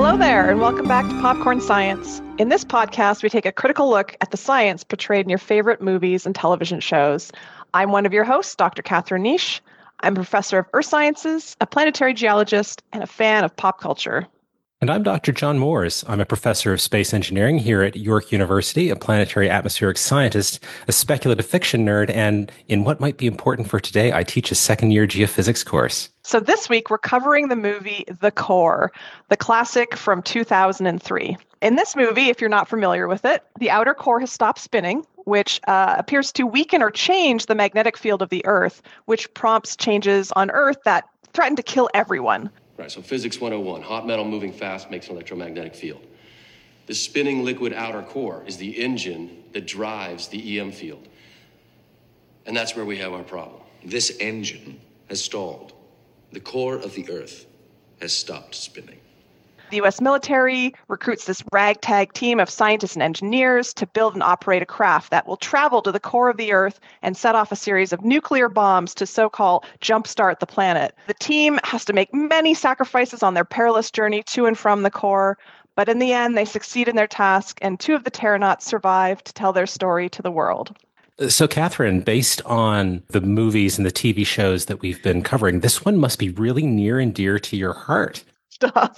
Hello there, and welcome back to Popcorn Science. In this podcast, we take a critical look at the science portrayed in your favorite movies and television shows. I'm one of your hosts, Dr. Catherine Nish. I'm a professor of earth sciences, a planetary geologist, and a fan of pop culture. And I'm Dr. John Moores. I'm a professor of space engineering here at York University, a planetary atmospheric scientist, a speculative fiction nerd, and in what might be important for today, I teach a second-year geophysics course. So this week, we're covering the movie The Core, the classic from 2003. In this movie, if you're not familiar with it, the outer core has stopped spinning, which appears to weaken or change the magnetic field of the Earth, which prompts changes on Earth that threaten to kill everyone. Right, so physics 101, hot metal moving fast makes an electromagnetic field. The spinning liquid outer core is the engine that drives the EM field. And that's where we have our problem. This engine has stalled. The core of the Earth has stopped spinning. The U.S. military recruits this ragtag team of scientists and engineers to build and operate a craft that will travel to the core of the Earth and set off a series of nuclear bombs to so-called jumpstart the planet. The team has to make many sacrifices on their perilous journey to and from the core, but in the end, they succeed in their task, and two of the Terranauts survive to tell their story to the world. So, Catherine, based on the movies and the TV shows that we've been covering, this one must be really near and dear to your heart. Stuff.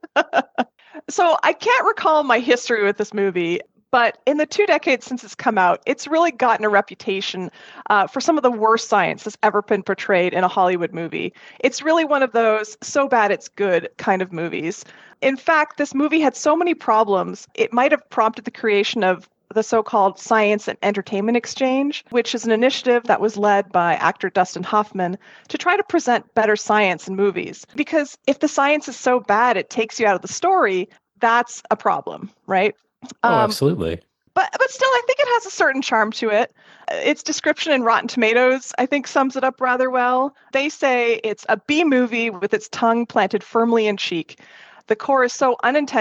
So I can't recall my history with this movie, but in the 2 decades since it's come out, it's really gotten a reputation for some of the worst science that's ever been portrayed in a Hollywood movie. It's really one of those so bad it's good kind of movies. In fact, this movie had so many problems, it might have prompted the creation of the so-called Science and Entertainment Exchange, which is an initiative that was led by actor Dustin Hoffman to try to present better science in movies. Because if the science is so bad it takes you out of the story, that's a problem, right? Absolutely. But still, I think it has a certain charm to it. Its description in Rotten Tomatoes, I think, sums it up rather well. They say it's a B movie with its tongue planted firmly in cheek. The core is so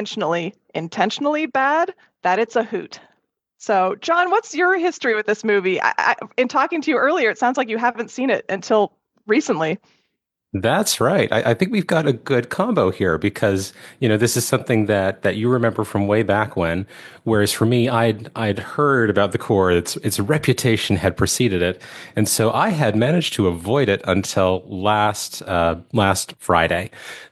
intentionally bad that it's a hoot. So, John, what's your history with this movie? In talking to you earlier, it sounds like you haven't seen it until recently. That's right. I think we've got a good combo here because, this is something that you remember from way back when, whereas for me, I'd heard about the core. Its reputation had preceded it. And so I had managed to avoid it until last Friday.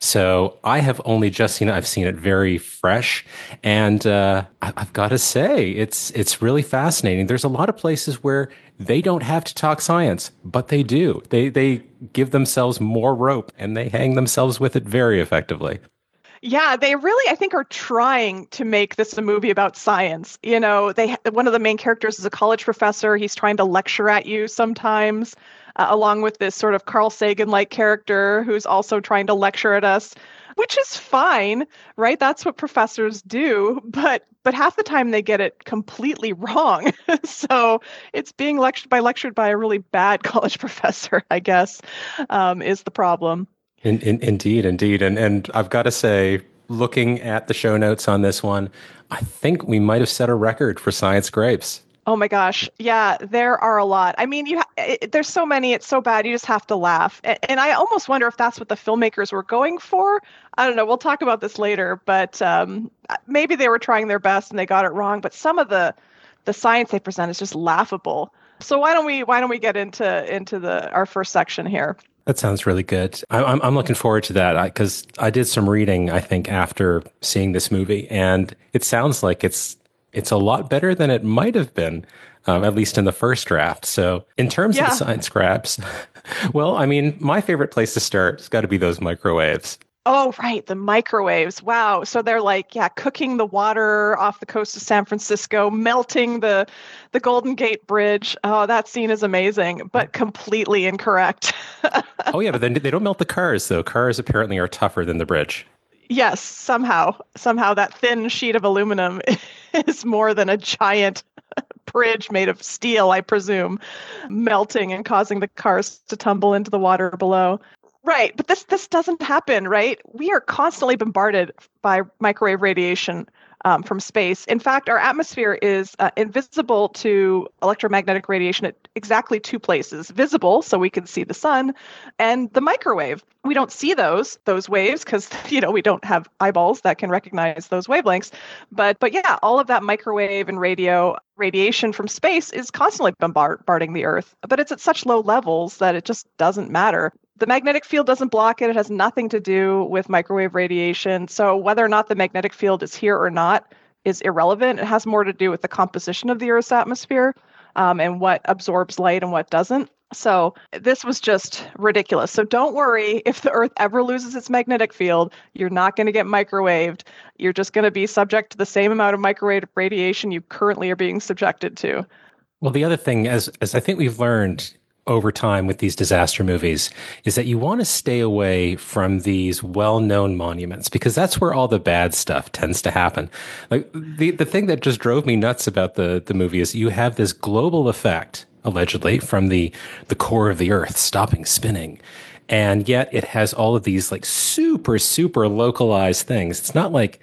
So I have only just seen it. I've seen it very fresh. And I've got to say, it's really fascinating. There's a lot of places where they don't have to talk science, but they do. They give themselves more rope and they hang themselves with it very effectively. Yeah, they really, I think, are trying to make this a movie about science. One of the main characters is a college professor. He's trying to lecture at you sometimes, along with this sort of Carl Sagan-like character who's also trying to lecture at us, which is fine, right? That's what professors do. But half the time they get it completely wrong. So it's being lectured by a really bad college professor, I guess, is the problem. Indeed. And I've got to say, looking at the show notes on this one, I think we might have set a record for science grapes. Oh my gosh. Yeah, there are a lot. I mean, there's so many, it's so bad, you just have to laugh. And I almost wonder if that's what the filmmakers were going for. I don't know, we'll talk about this later, but maybe they were trying their best and they got it wrong. But some of the science they present is just laughable. So why don't we get into our first section here? That sounds really good. I'm looking forward to that because I did some reading, I think, after seeing this movie, and it sounds like it's a lot better than it might have been, at least in the first draft. So in terms of the science grabs, well, I mean, my favorite place to start has got to be those microwaves. Oh, right. The microwaves. Wow. So they're cooking the water off the coast of San Francisco, melting the Golden Gate Bridge. Oh, that scene is amazing, but completely incorrect. Oh, yeah. But then they don't melt the cars, though. Cars apparently are tougher than the bridge. Yes. Somehow that thin sheet of aluminum is more than a giant bridge made of steel, I presume, melting and causing the cars to tumble into the water below. Right, but this doesn't happen, right? We are constantly bombarded by microwave radiation from space. In fact, our atmosphere is invisible to electromagnetic radiation at exactly two places: visible, so we can see the sun, and the microwave. We don't see those waves because we don't have eyeballs that can recognize those wavelengths. But yeah, all of that microwave and radiation from space is constantly bombarding the Earth, but it's at such low levels that it just doesn't matter. The magnetic field doesn't block it. It has nothing to do with microwave radiation. So whether or not the magnetic field is here or not is irrelevant. It has more to do with the composition of the Earth's atmosphere and what absorbs light and what doesn't. So this was just ridiculous. So don't worry if the Earth ever loses its magnetic field, you're not going to get microwaved. You're just going to be subject to the same amount of microwave radiation you currently are being subjected to. Well, the other thing, as I think we've learned over time with these disaster movies, is that you want to stay away from these well-known monuments because that's where all the bad stuff tends to happen. Like the thing that just drove me nuts about the movie is you have this global effect, allegedly, from the core of the Earth stopping spinning. And yet it has all of these like super, super localized things. It's not like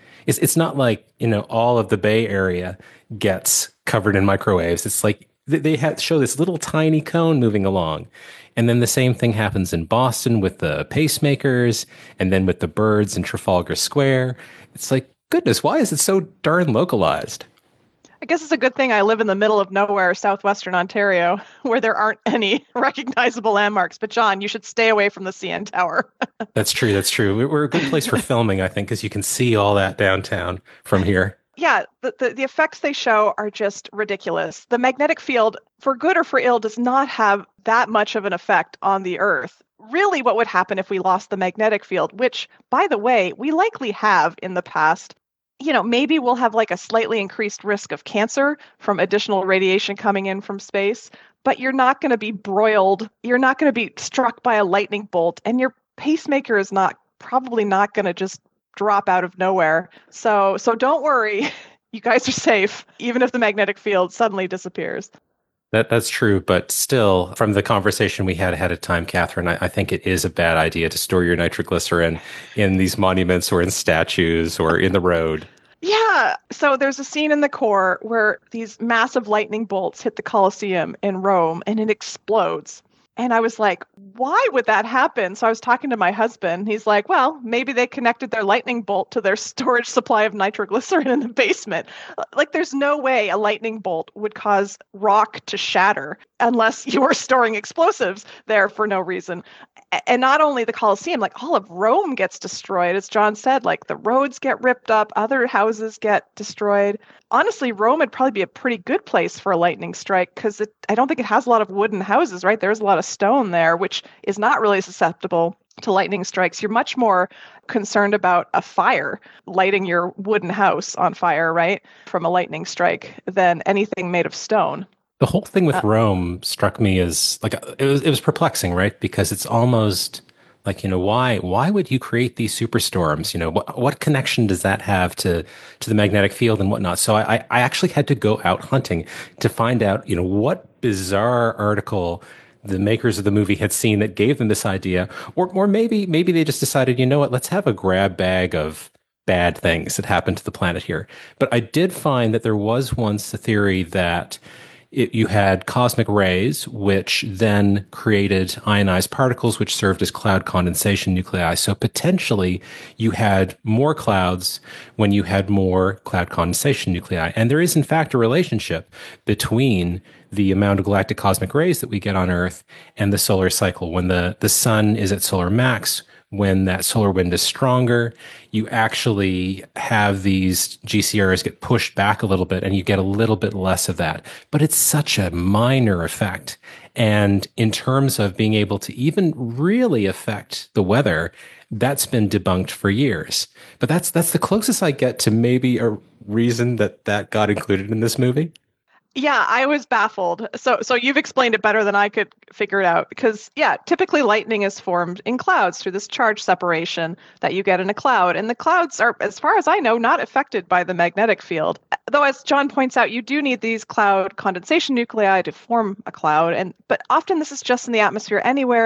all of the Bay Area gets covered in microwaves. It's like they show this little tiny cone moving along. And then the same thing happens in Boston with the pacemakers and then with the birds in Trafalgar Square. It's like, goodness, why is it so darn localized? I guess it's a good thing I live in the middle of nowhere, southwestern Ontario, where there aren't any recognizable landmarks. But John, you should stay away from the CN Tower. That's true. That's true. We're a good place for filming, I think, because you can see all that downtown from here. Yeah, the effects they show are just ridiculous. The magnetic field, for good or for ill, does not have that much of an effect on the Earth. Really, what would happen if we lost the magnetic field, which, by the way, we likely have in the past. Maybe we'll have like a slightly increased risk of cancer from additional radiation coming in from space, but you're not going to be broiled. You're not going to be struck by a lightning bolt, and your pacemaker is probably not going to just drop out of nowhere. So don't worry. You guys are safe, even if the magnetic field suddenly disappears. That's true, but still, from the conversation we had ahead of time, Catherine, I think it is a bad idea to store your nitroglycerin in these monuments or in statues or in the road. Yeah. So there's a scene in The Core where these massive lightning bolts hit the Colosseum in Rome and it explodes. And I was like, why would that happen? So I was talking to my husband. He's like, well, maybe they connected their lightning bolt to their storage supply of nitroglycerin in the basement. Like, there's no way a lightning bolt would cause rock to shatter unless you were storing explosives there for no reason. And not only the Colosseum, like all of Rome gets destroyed. As John said, like the roads get ripped up, other houses get destroyed. Honestly, Rome would probably be a pretty good place for a lightning strike because I don't think it has a lot of wooden houses, right? There's a lot of stone there, which is not really susceptible to lightning strikes. You're much more concerned about a fire, lighting your wooden house on fire, right, from a lightning strike than anything made of stone. The whole thing with Rome struck me as like it was perplexing, right? Because it's almost like, why would you create these superstorms? What connection does that have to the magnetic field and whatnot? So I actually had to go out hunting to find out, what bizarre article the makers of the movie had seen that gave them this idea, or maybe they just decided, let's have a grab bag of bad things that happened to the planet here. But I did find that there was once a theory that you had cosmic rays, which then created ionized particles, which served as cloud condensation nuclei. So potentially you had more clouds when you had more cloud condensation nuclei. And there is, in fact, a relationship between the amount of galactic cosmic rays that we get on Earth and the solar cycle. When the sun is at solar max, when that solar wind is stronger, you actually have these GCRs get pushed back a little bit and you get a little bit less of that. But it's such a minor effect. And in terms of being able to even really affect the weather, that's been debunked for years. But that's the closest I get to maybe a reason that got included in this movie. Yeah, I was baffled. So you've explained it better than I could figure it out because, yeah, typically lightning is formed in clouds through this charge separation that you get in a cloud. And the clouds are, as far as I know, not affected by the magnetic field. Though, as John points out, you do need these cloud condensation nuclei to form a cloud. But often this is just in the atmosphere anywhere,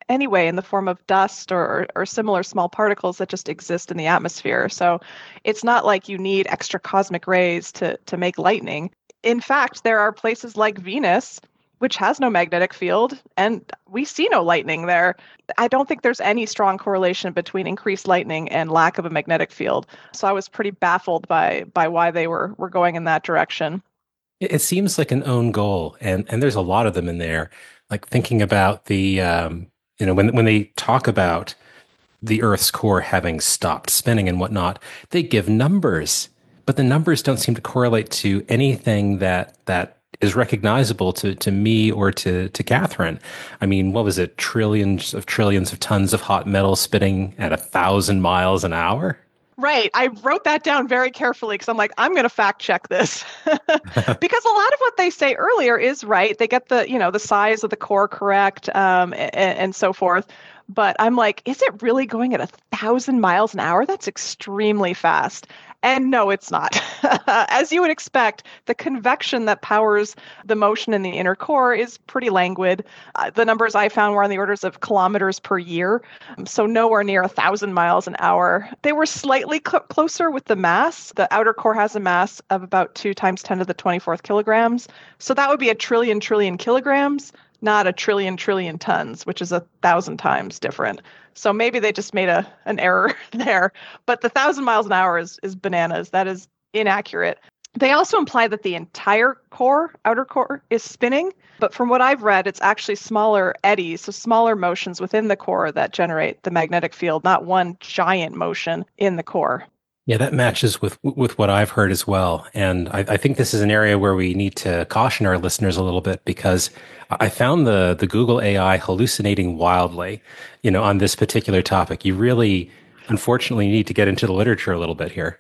anyway in the form of dust or similar small particles that just exist in the atmosphere. So it's not like you need extra cosmic rays to make lightning. In fact, there are places like Venus, which has no magnetic field, and we see no lightning there. I don't think there's any strong correlation between increased lightning and lack of a magnetic field. So I was pretty baffled by why they were going in that direction. It seems like an own goal, and there's a lot of them in there. Like thinking about the when they talk about the Earth's core having stopped spinning and whatnot, they give numbers, but the numbers don't seem to correlate to anything that is recognizable to me or to Catherine. I mean, what was it? Trillions of tons of hot metal spinning at 1,000 miles an hour? Right. I wrote that down very carefully because I'm like, I'm going to fact check this. Because a lot of what they say earlier is right. They get the size of the core correct, and so forth. But I'm like, is it really going at 1,000 miles an hour? That's extremely fast. And no, it's not. As you would expect, the convection that powers the motion in the inner core is pretty languid. The numbers I found were on the orders of kilometers per year, so nowhere near 1,000 miles an hour. They were slightly closer with the mass. The outer core has a mass of about 2 times 10 to the 24th kilograms. So that would be a trillion kilograms, not a trillion tons, which is 1,000 times different. So maybe they just made an error there. But the 1,000 miles an hour is bananas. That is inaccurate. They also imply that the entire core, outer core, is spinning. But from what I've read, it's actually smaller eddies, so smaller motions within the core that generate the magnetic field, not one giant motion in the core. Yeah, that matches with what I've heard as well. And I think this is an area where we need to caution our listeners a little bit, because I found the Google AI hallucinating wildly, on this particular topic. You really, unfortunately, need to get into the literature a little bit here.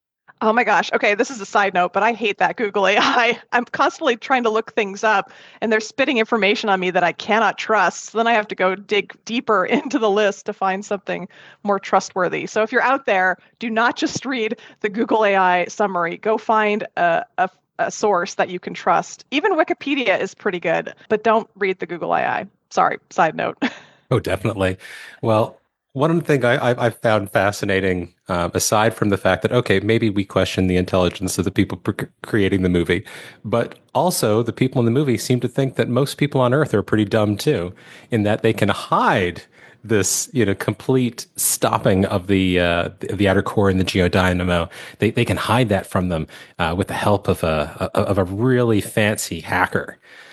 Oh my gosh. Okay, this is a side note, but I hate that Google AI. I'm constantly trying to look things up and they're spitting information on me that I cannot trust. So then I have to go dig deeper into the list to find something more trustworthy. So if you're out there, do not just read the Google AI summary. Go find a source that you can trust. Even Wikipedia is pretty good, but don't read the Google AI. Sorry, side note. Oh, definitely. Well, one thing I found fascinating, aside from the fact that, okay, maybe we question the intelligence of the people creating the movie, but also the people in the movie seem to think that most people on Earth are pretty dumb too, in that they can hide this, complete stopping of the outer core and the geodynamo. They can hide that from them with the help of a really fancy hacker.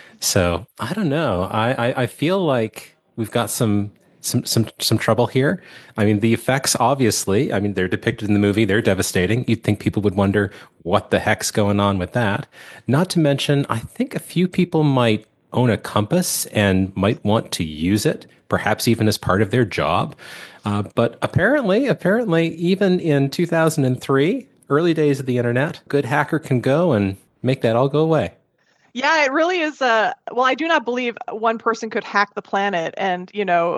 So I don't know. I feel like we've got some trouble here. I mean, the effects, obviously, they're depicted in the movie. They're devastating. You'd think people would wonder what the heck's going on with that. Not to mention, I think a few people might own a compass and might want to use it, perhaps even as part of their job. But apparently, even in 2003, early days of the internet, a good hacker can go and make that all go away. Yeah, it really is. Well, I do not believe one person could hack the planet and,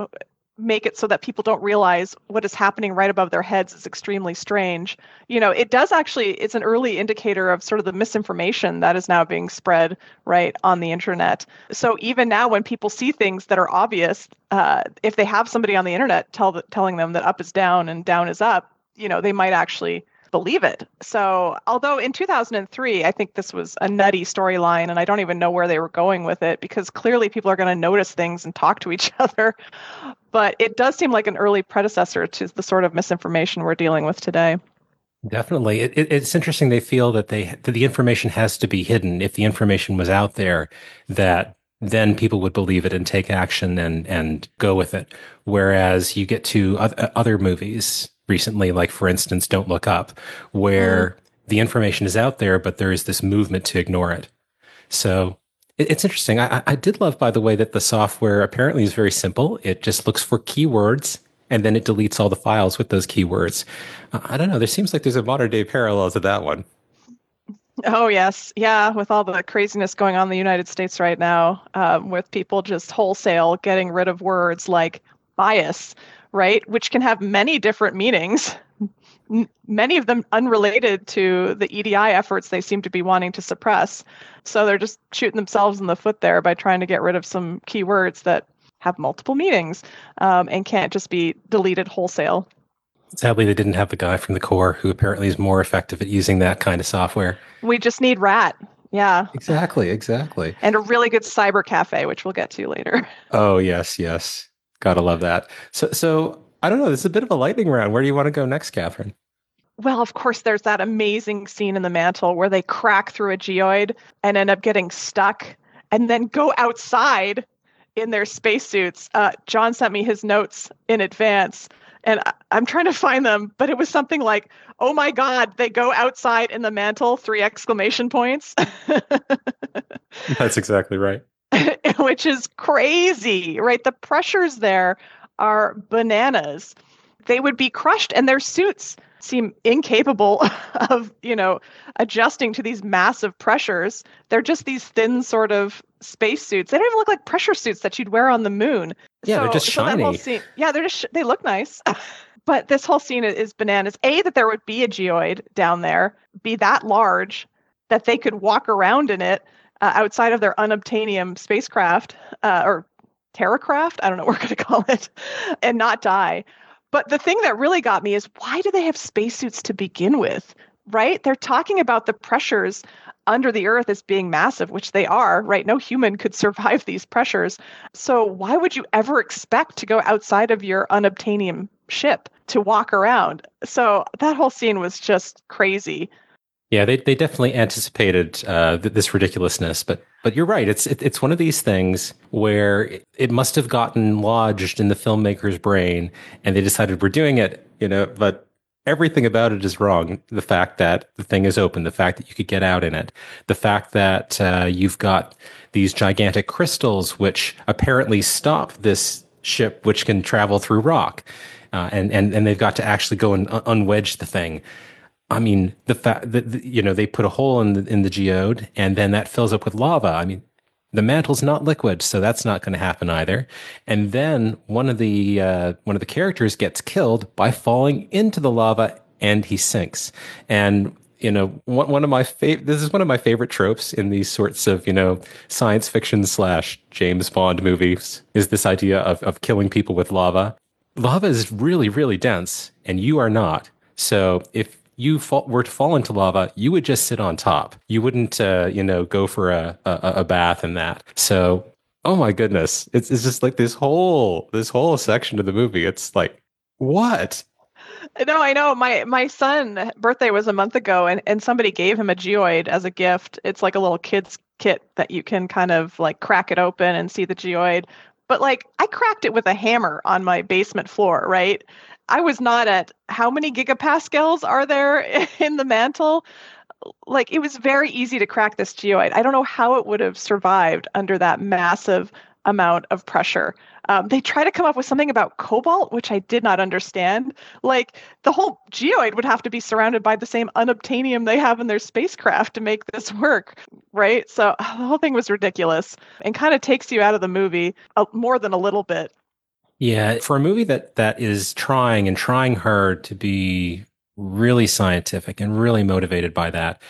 make it so that people don't realize what is happening right above their heads is extremely strange. It does actually, it's an early indicator of sort of the misinformation that is now being spread right on the internet. So even now when people see things that are obvious, if they have somebody on the internet telling them that up is down and down is up, they might actually believe it. So although in 2003, I think this was a nutty storyline and I don't even know where they were going with it, because clearly people are going to notice things and talk to each other. But it does seem like an early predecessor to the sort of misinformation we're dealing with today. Definitely. It's interesting. They feel that the information has to be hidden. If the information was out there, that then people would believe it and take action and go with it. Whereas you get to other movies recently, like, for instance, Don't Look Up, where the information is out there, but there is this movement to ignore it. So it's interesting. I did love, by the way, that the software apparently is very simple. It just looks for keywords, and then it deletes all the files with those keywords. I don't know. There seems like there's a modern day parallel to that one. Oh, yes. Yeah, with all the craziness going on in the United States right now, with people just wholesale getting rid of words like bias, right? Which can have many different meanings, many of them unrelated to the EDI efforts they seem to be wanting to suppress. So they're just shooting themselves in the foot there by trying to get rid of some keywords that have multiple meanings and can't just be deleted wholesale. Sadly, they didn't have the guy from the Corps who apparently is more effective at using that kind of software. We just need RAT. Yeah. Exactly. And a really good cyber cafe, which we'll get to later. Oh, yes. Gotta love that. So I don't know. This is a bit of a lightning round. Where do you want to go next, Catherine? Well, of course, there's that amazing scene in The Mantle where they crack through a geoid and end up getting stuck and then go outside in their spacesuits. John sent me his notes in advance, and I'm trying to find them, but it was something like, oh my God, they go outside in The Mantle, 3 exclamation points. That's exactly right. Which is crazy, right? The pressures there are bananas. They would be crushed, and their suits seem incapable of, adjusting to these massive pressures. They're just these thin sort of space suits. They don't even look like pressure suits that you'd wear on the moon. Yeah, they're just shiny. That whole scene, they look nice. But this whole scene is bananas. A, that there would be a geoid down there, be that large that they could walk around in it outside of their unobtainium spacecraft or Terracraft, I don't know what we're going to call it, and not die. But the thing that really got me is, why do they have spacesuits to begin with, right? They're talking about the pressures under the Earth as being massive, which they are, right? No human could survive these pressures. So why would you ever expect to go outside of your unobtainium ship to walk around? So that whole scene was just crazy. Yeah, they definitely anticipated this ridiculousness, but you're right. It's one of these things where it must have gotten lodged in the filmmaker's brain, and they decided we're doing it, But everything about it is wrong. The fact that the thing is open, the fact that you could get out in it, the fact that you've got these gigantic crystals which apparently stop this ship, which can travel through rock, and they've got to actually go and unwedge the thing. I mean, the fact that, they put a hole in the geode and then that fills up with lava. I mean, the mantle's not liquid, so that's not going to happen either. And then one of the characters gets killed by falling into the lava and he sinks. And, one of my this is one of my favorite tropes in these sorts of, science fiction / James Bond movies, is this idea of killing people with lava. Lava is really, really dense and you are not. So if you were to fall into lava, you would just sit on top. You wouldn't, go for a bath in that. So, oh my goodness, it's just like this whole section of the movie. It's like, what? No, I know. My son birthday was a month ago, and somebody gave him a geoid as a gift. It's like a little kid's kit that you can kind of like crack it open and see the geoid. But like, I cracked it with a hammer on my basement floor, right? I was not at how many gigapascals are there in the mantle? Like, it was very easy to crack this geoid. I don't know how it would have survived under that massive amount of pressure. They try to come up with something about cobalt, which I did not understand. Like, the whole geoid would have to be surrounded by the same unobtainium they have in their spacecraft to make this work, right? So the whole thing was ridiculous and kind of takes you out of the movie more than a little bit. Yeah, for a movie that is trying hard to be really scientific and really motivated by that,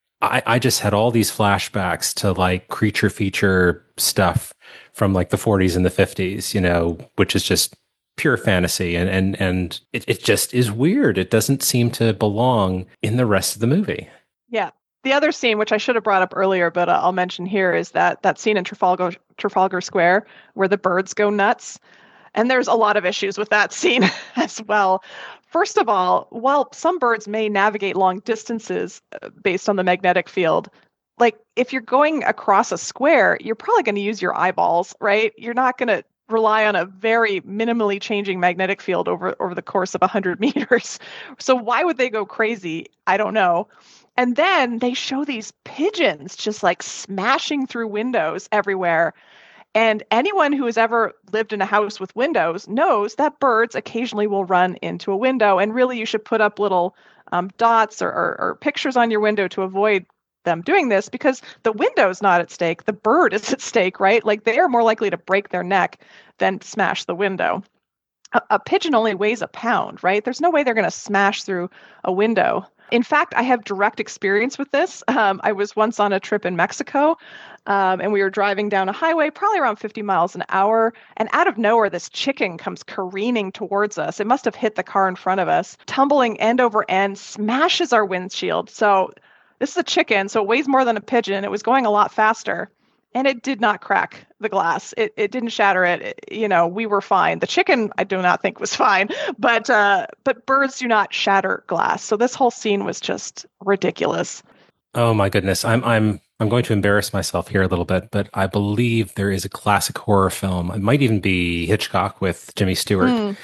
I just had all these flashbacks to like creature feature stuff from like the 40s and the 50s, which is just pure fantasy. And it just is weird. It doesn't seem to belong in the rest of the movie. Yeah. The other scene, which I should have brought up earlier, but I'll mention here, is that scene in Trafalgar Square where the birds go nuts. And there's a lot of issues with that scene as well. First of all, while some birds may navigate long distances based on the magnetic field, like if you're going across a square, you're probably going to use your eyeballs, right? You're not going to rely on a very minimally changing magnetic field over the course of 100 meters. So why would they go crazy? I don't know. And then they show these pigeons just like smashing through windows everywhere. And anyone who has ever lived in a house with windows knows that birds occasionally will run into a window. And really, you should put up little dots or pictures on your window to avoid them doing this, because the window's not at stake. The bird is at stake, right? Like, they are more likely to break their neck than smash the window. A pigeon only weighs a pound, right? There's no way they're going to smash through a window. In fact, I have direct experience with this. I was once on a trip in Mexico, and we were driving down a highway, probably around 50 miles an hour. And out of nowhere, this chicken comes careening towards us. It must have hit the car in front of us, tumbling end over end, smashes our windshield. So this is a chicken, so it weighs more than a pigeon. It was going a lot faster. And it did not crack the glass. It didn't shatter it. We were fine. The chicken, I do not think was fine, but birds do not shatter glass. So this whole scene was just ridiculous. Oh my goodness. I'm going to embarrass myself here a little bit, but I believe there is a classic horror film. It might even be Hitchcock with Jimmy Stewart,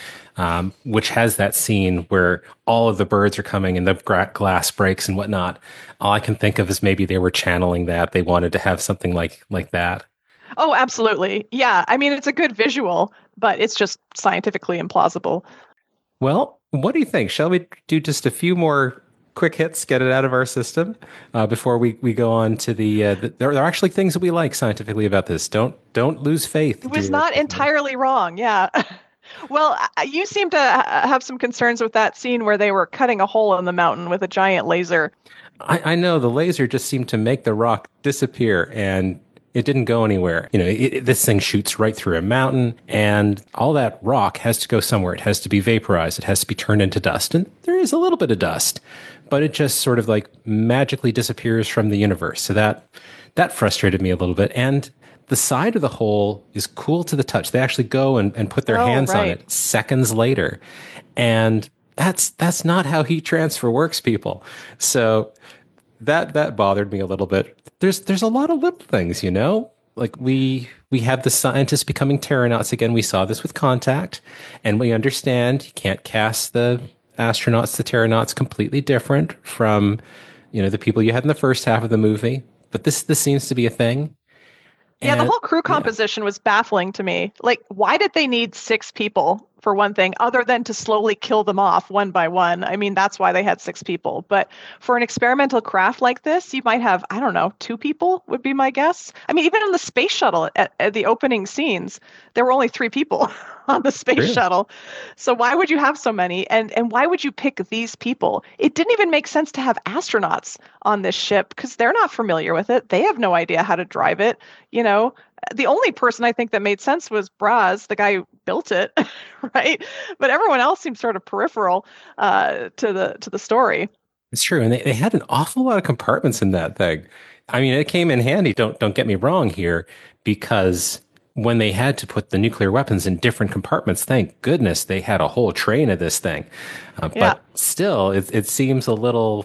which has that scene where all of the birds are coming and the glass breaks and whatnot. All I can think of is maybe they were channeling that. They wanted to have something like that. Oh, absolutely. Yeah. I mean, it's a good visual, but it's just scientifically implausible. Well, what do you think? Shall we do just a few more quick hits, get it out of our system before we go on to there are actually things that we like scientifically about this. Don't lose faith. It was not entirely wrong. Yeah. Well, you seem to have some concerns with that scene where they were cutting a hole in the mountain with a giant laser. I know the laser just seemed to make the rock disappear, and it didn't go anywhere. This thing shoots right through a mountain, and all that rock has to go somewhere. It has to be vaporized. It has to be turned into dust, and there is a little bit of dust, but it just sort of like magically disappears from the universe. So that frustrated me a little bit. And the side of the hole is cool to the touch. They actually go and put their hands on it seconds later. And that's not how heat transfer works, people. So that bothered me a little bit. There's a lot of little things, like we have the scientists becoming terranauts again. We saw this with Contact, and we understand you can't cast the astronauts, the terranauts, completely different from, the people you had in the first half of the movie. But this seems to be a thing. Yeah, the whole crew composition was baffling to me. Like, why did they need 6 people, for one thing, other than to slowly kill them off one by one? I mean, that's why they had 6 people. But for an experimental craft like this, you might have, 2 people would be my guess. I mean, even in the space shuttle at the opening scenes, there were only 3 people on the space shuttle. So why would you have so many? And why would you pick these people? It didn't even make sense to have astronauts on this ship because they're not familiar with it. They have no idea how to drive it. The only person I think that made sense was Braz, the guy who built it, right? But everyone else seems sort of peripheral to the story. It's true, and they had an awful lot of compartments in that thing. I mean, it came in handy. Don't get me wrong here, because when they had to put the nuclear weapons in different compartments, thank goodness they had a whole train of this thing. But still, it seems a little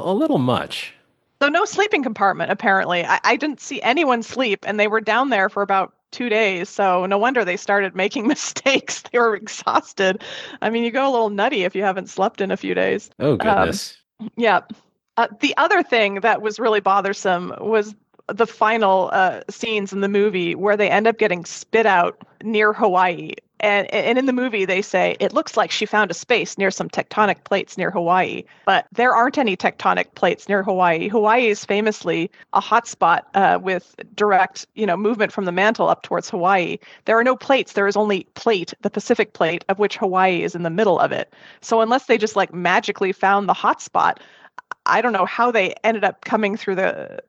much. So no sleeping compartment, apparently. I didn't see anyone sleep, and they were down there for about 2 days. So no wonder they started making mistakes. They were exhausted. I mean, you go a little nutty if you haven't slept in a few days. Oh, goodness. Yeah. The other thing that was really bothersome was the final scenes in the movie where they end up getting spit out near Hawaii. And in the movie, they say, it looks like she found a space near some tectonic plates near Hawaii. But there aren't any tectonic plates near Hawaii. Hawaii is famously a hotspot with direct, movement from the mantle up towards Hawaii. There are no plates. There is only plate, the Pacific plate, of which Hawaii is in the middle of it. So unless they just magically found the hotspot, I don't know how they ended up coming through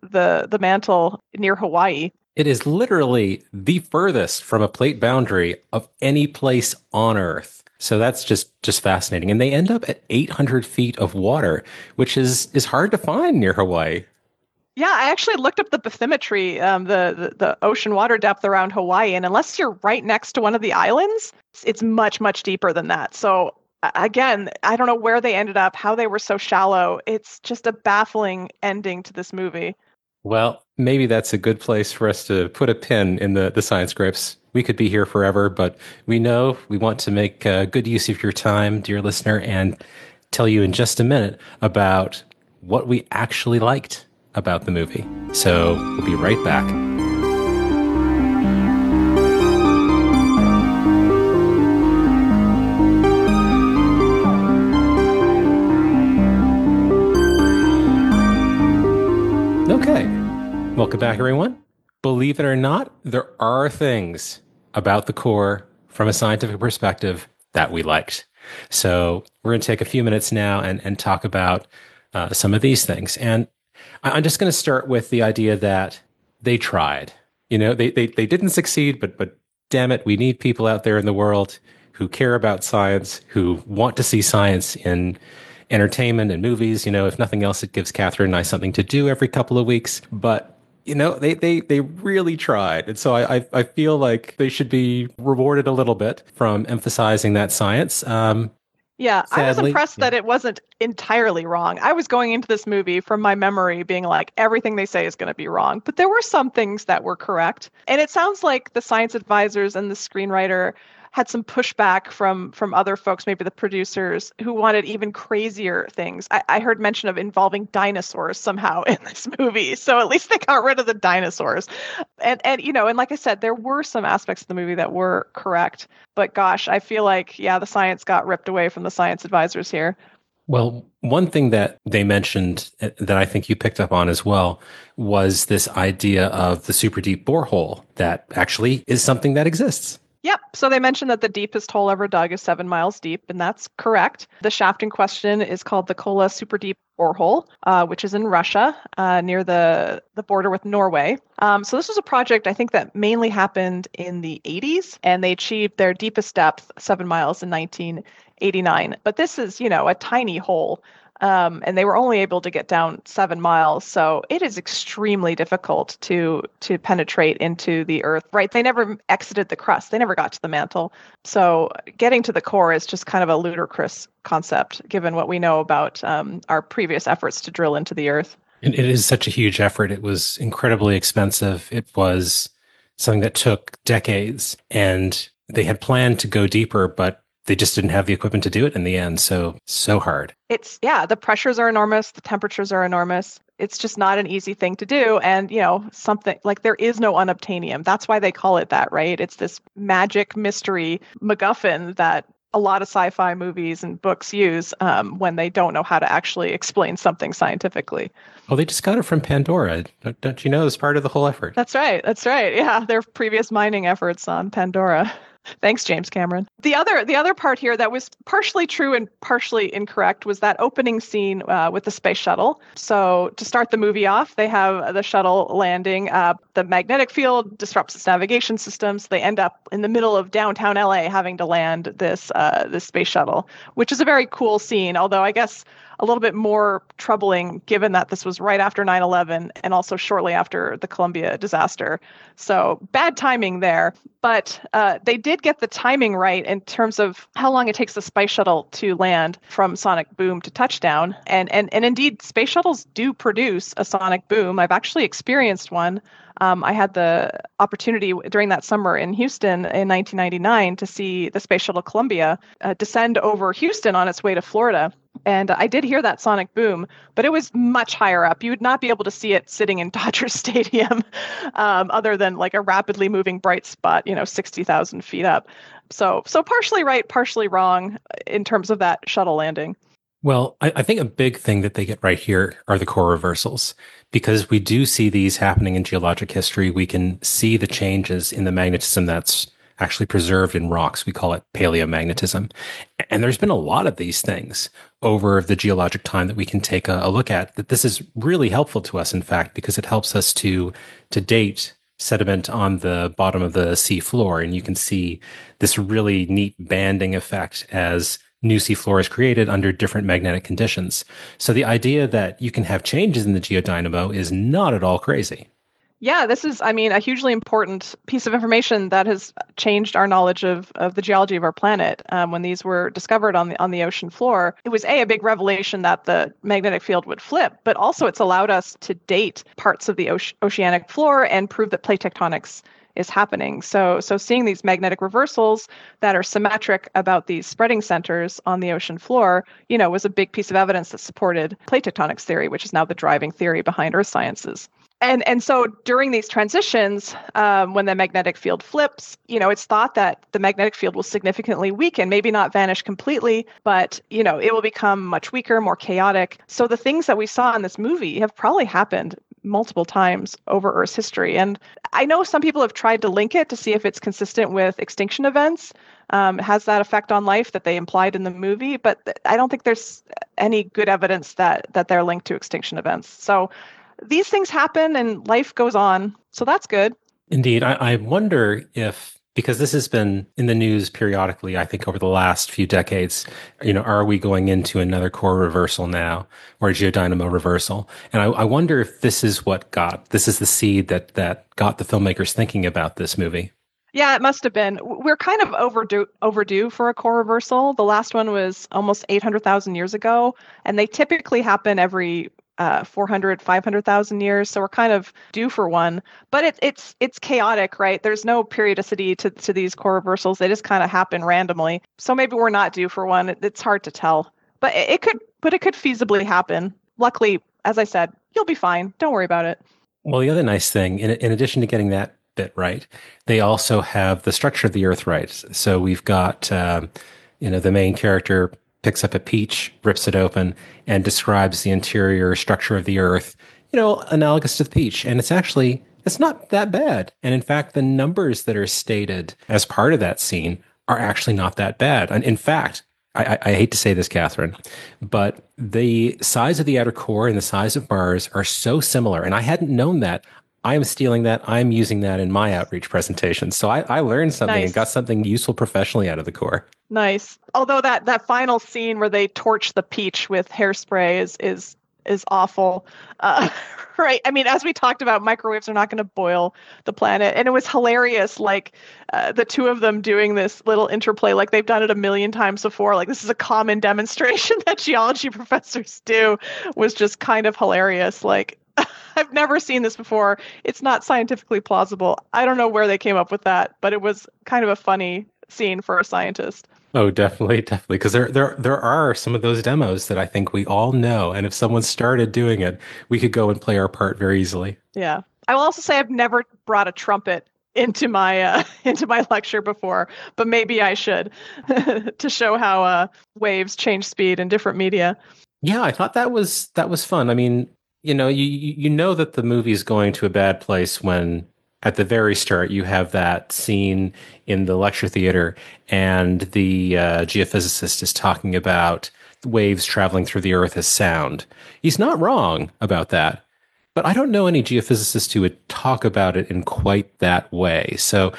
the mantle near Hawaii. It is literally the furthest from a plate boundary of any place on Earth. So that's just fascinating. And they end up at 800 feet of water, which is hard to find near Hawaii. Yeah, I actually looked up the bathymetry, the ocean water depth around Hawaii. And unless you're right next to one of the islands, it's much, much deeper than that. So again, I don't know where they ended up, how they were so shallow. It's just a baffling ending to this movie. Well, maybe that's a good place for us to put a pin in the science scripts. We could be here forever, but we know we want to make good use of your time, dear listener, and tell you in just a minute about what we actually liked about the movie. So we'll be right back. Okay, welcome back, everyone. Believe it or not, there are things about the core from a scientific perspective that we liked. So we're going to take a few minutes now and talk about some of these things. And I'm just going to start with the idea that they tried. They didn't succeed, but damn it, we need people out there in the world who care about science, who want to see science in entertainment and movies. If nothing else, it gives Catherine and I something to do every couple of weeks. But they really tried. And so I feel like they should be rewarded a little bit from emphasizing that science. Yeah, Sadly, I was impressed that it wasn't entirely wrong. I was going into this movie from my memory being like, everything they say is going to be wrong. But there were some things that were correct. And it sounds like the science advisors and the screenwriter had some pushback from other folks, maybe the producers, who wanted even crazier things. I heard mention of involving dinosaurs somehow in this movie. So at least they got rid of the dinosaurs. And like I said, there were some aspects of the movie that were correct. But gosh, I feel like, the science got ripped away from the science advisors here. Well, one thing that they mentioned that I think you picked up on as well was this idea of the super deep borehole that actually is something that exists. Yep. So they mentioned that the deepest hole ever dug is 7 miles deep, and that's correct. The shaft in question is called the Kola Super Deep Borehole, which is in Russia, near the border with Norway. So this was a project, I think, that mainly happened in the 80s, and they achieved their deepest depth, 7 miles, in 1989. But this is, a tiny hole. And they were only able to get down 7 miles. So it is extremely difficult to penetrate into the earth, right? They never exited the crust. They never got to the mantle. So getting to the core is just kind of a ludicrous concept, given what we know about our previous efforts to drill into the earth. And it is such a huge effort. It was incredibly expensive. It was something that took decades, and they had planned to go deeper, but they just didn't have the equipment to do it in the end. So hard. The pressures are enormous. The temperatures are enormous. It's just not an easy thing to do. And, something like there is no unobtainium. That's why they call it that, right? It's this magic mystery MacGuffin that a lot of sci-fi movies and books use when they don't know how to actually explain something scientifically. Well, they just got it from Pandora. Don't you know? It's part of the whole effort. That's right. Yeah, their previous mining efforts on Pandora. Thanks, James Cameron. The other part here that was partially true and partially incorrect was that opening scene with the space shuttle. So to start the movie off, they have the shuttle landing. The magnetic field disrupts its navigation systems. They end up in the middle of downtown LA having to land this space shuttle, which is a very cool scene, although I guess a little bit more troubling given that this was right after 9/11 and also shortly after the Columbia disaster. So bad timing there. But they did get the timing right in terms of how long it takes the space shuttle to land from sonic boom to touchdown. And indeed, space shuttles do produce a sonic boom. I've actually experienced one. I had the opportunity during that summer in Houston in 1999 to see the Space Shuttle Columbia descend over Houston on its way to Florida. And I did hear that sonic boom, but it was much higher up. You would not be able to see it sitting in Dodger Stadium other than like a rapidly moving bright spot, 60,000 feet up. So partially right, partially wrong in terms of that shuttle landing. Well, I think a big thing that they get right here are the core reversals, because we do see these happening in geologic history. We can see the changes in the magnetism that's actually preserved in rocks. We call it paleomagnetism. And there's been a lot of these things over the geologic time that we can take a look at. That this is really helpful to us, in fact, because it helps us to date sediment on the bottom of the sea floor. And you can see this really neat banding effect as new seafloor is created under different magnetic conditions. So the idea that you can have changes in the geodynamo is not at all crazy. Yeah, this is, a hugely important piece of information that has changed our knowledge of the geology of our planet. When these were discovered on the ocean floor, it was a big revelation that the magnetic field would flip, but also it's allowed us to date parts of the oceanic floor and prove that plate tectonics is happening. So seeing these magnetic reversals that are symmetric about these spreading centers on the ocean floor, was a big piece of evidence that supported plate tectonics theory, which is now the driving theory behind earth sciences. And so during these transitions, when the magnetic field flips, it's thought that the magnetic field will significantly weaken, maybe not vanish completely, but, it will become much weaker, more chaotic. So the things that we saw in this movie have probably happened multiple times over Earth's history. And I know some people have tried to link it to see if it's consistent with extinction events. Has that effect on life that they implied in the movie? But I don't think there's any good evidence that they're linked to extinction events. So these things happen and life goes on. So that's good. Indeed. I wonder if, because this has been in the news periodically, I think over the last few decades, are we going into another core reversal now, or a geodynamo reversal? And I wonder if this is the seed that got the filmmakers thinking about this movie. Yeah, it must have been. We're kind of overdue for a core reversal. The last one was almost 800,000 years ago, and they typically happen every 400, 500,000 years. So we're kind of due for one, but it's chaotic, right? There's no periodicity to these core reversals. They just kind of happen randomly. So maybe we're not due for one. It's hard to tell, but it could feasibly happen. Luckily, as I said, you'll be fine. Don't worry about it. Well, the other nice thing, in addition to getting that bit right, they also have the structure of the Earth right. So we've got, the main character picks up a peach, rips it open, and describes the interior structure of the Earth, analogous to the peach. And it's not that bad. And in fact, the numbers that are stated as part of that scene are actually not that bad. And in fact, I hate to say this, Catherine, but the size of the outer core and the size of Mars are so similar. And I hadn't known that. I am stealing that. I'm using that in my outreach presentation. So I learned something and got something useful professionally out of the core. Nice. Although that final scene where they torch the peach with hairspray is awful. Right. I mean, as we talked about, microwaves are not going to boil the planet. And it was hilarious, like the two of them doing this little interplay, like they've done it a million times before. Like this is a common demonstration that geology professors do, was just kind of hilarious. Like, I've never seen this before. It's not scientifically plausible. I don't know where they came up with that, but it was kind of a funny scene for a scientist. Oh, definitely. Because there are some of those demos that I think we all know. And if someone started doing it, we could go and play our part very easily. Yeah. I will also say I've never brought a trumpet into my lecture before, but maybe I should to show how waves change speed in different media. Yeah, I thought that was fun. I mean, you know that the movie is going to a bad place when at the very start you have that scene in the lecture theater and the geophysicist is talking about waves traveling through the Earth as sound. He's not wrong about that, but I don't know any geophysicists who would talk about it in quite that way. So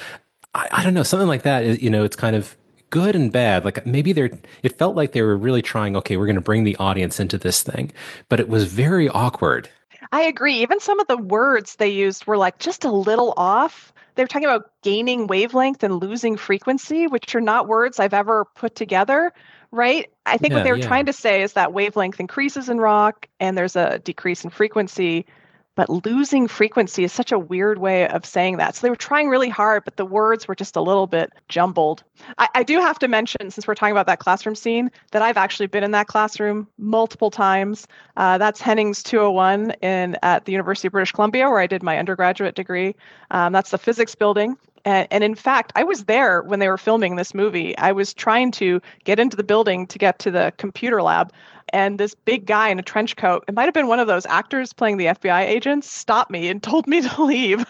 I don't know, something like that, it's kind of good and bad. Like maybe it felt like they were really trying, okay, we're going to bring the audience into this thing, but it was very awkward. I agree. Even some of the words they used were like just a little off. They were talking about gaining wavelength and losing frequency, which are not words I've ever put together, right? I think what they were trying to say is that wavelength increases in rock and there's a decrease in frequency. But losing frequency is such a weird way of saying that. So they were trying really hard, but the words were just a little bit jumbled. I do have to mention, since we're talking about that classroom scene, that I've actually been in that classroom multiple times. That's Hennings 201 at the University of British Columbia, where I did my undergraduate degree. That's the physics building. And in fact, I was there when they were filming this movie. I was trying to get into the building to get to the computer lab. And this big guy in a trench coat, it might have been one of those actors playing the FBI agents, stopped me and told me to leave.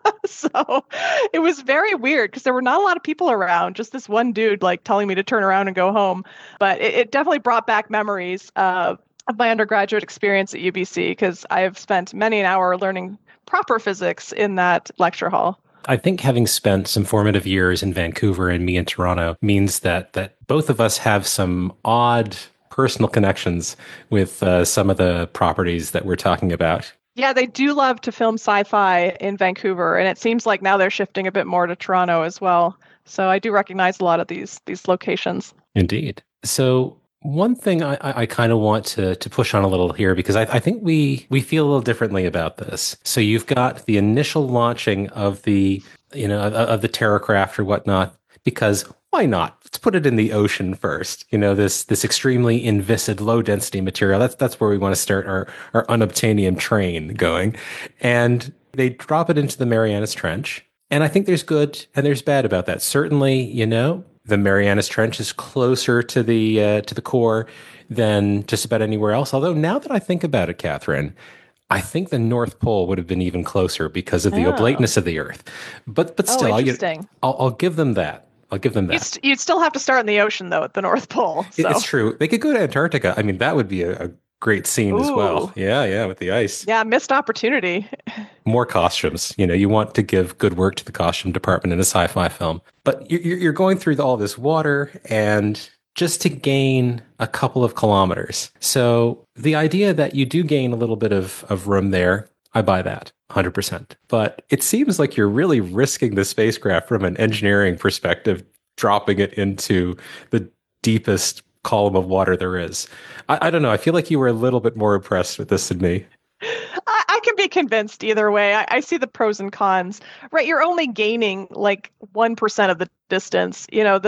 So it was very weird because there were not a lot of people around, just this one dude like telling me to turn around and go home. But it definitely brought back memories of my undergraduate experience at UBC because I have spent many an hour learning proper physics in that lecture hall. I think having spent some formative years in Vancouver and me in Toronto means that both of us have some odd personal connections with some of the properties that we're talking about. Yeah, they do love to film sci-fi in Vancouver, and it seems like now they're shifting a bit more to Toronto as well. So I do recognize a lot of these locations. Indeed. So one thing I kind of want to push on a little here, because I think we feel a little differently about this. So you've got the initial launching of the Terracraft or whatnot, because why not? Let's put it in the ocean first. This extremely inviscid, low density material. That's where we want to start our unobtainium train going. And they drop it into the Marianas Trench. And I think there's good and there's bad about that. Certainly, the Marianas Trench is closer to the core than just about anywhere else. Although now that I think about it, Catherine, I think the North Pole would have been even closer because of the Oh, oblateness of the Earth. But oh, still, interesting. I'll give them that. I'll give them that. You'd still have to start in the ocean though at the North Pole. It's So, true. They could go to Antarctica. I mean, that would be a great scene as well. ooh, Yeah, yeah, with the ice. yeah, missed opportunity. More costumes. You want to give good work to the costume department in a sci-fi film. But you're going through all this water and just to gain a couple of kilometers. So the idea that you do gain a little bit of room there, I buy that 100%. But it seems like you're really risking the spacecraft from an engineering perspective, dropping it into the deepest column of water there is. I don't know. I feel like you were a little bit more impressed with this than me. I can be convinced either way. I see the pros and cons, right? You're only gaining like 1% of the distance.